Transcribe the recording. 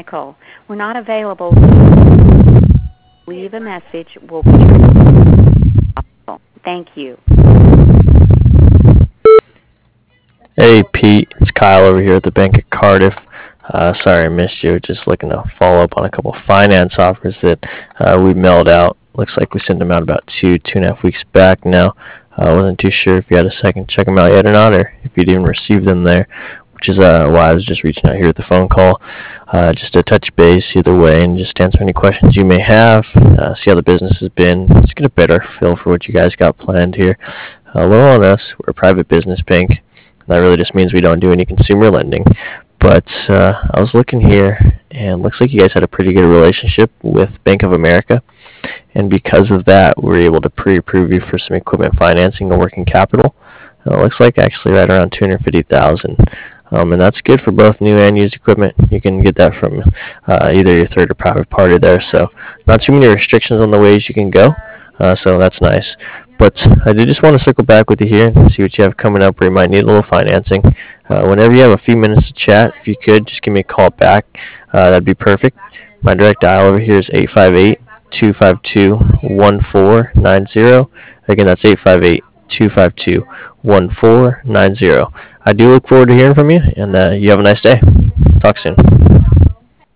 technical. We're not available. Leave a message. We'll be possible. Thank you. Hey Pete, it's Kyle over here at the Bank of Cardiff. Sorry I missed you. Just looking to follow up on a couple of finance offers that we mailed out. Looks like we sent them out about 2.5 weeks back now. I wasn't too sure if you had a second to check them out yet or not, or if you'd even received them there, which is why I was just reaching out here with the phone call, just to touch base either way and just answer any questions you may have, see how the business has been, just get a better feel for what you guys got planned here. A little on us, we're a private business bank. That really just means we don't do any consumer lending. But I was looking here, and it looks like you guys had a pretty good relationship with Bank of America. And because of that, we were able to pre-approve you for some equipment financing and working capital. It looks like actually right around $250,000. And that's good for both new and used equipment. You can get that from either your third or private party there. So not too many restrictions on the ways you can go. So that's nice. But I did just want to circle back with you here and see what you have coming up where you might need a little financing. Whenever you have a few minutes to chat, if you could, just give me a call back. That'd be perfect. My direct dial over here is 858-252-1490. Again, that's 858-252-1490. I do look forward to hearing from you, and you have a nice day. Talk soon.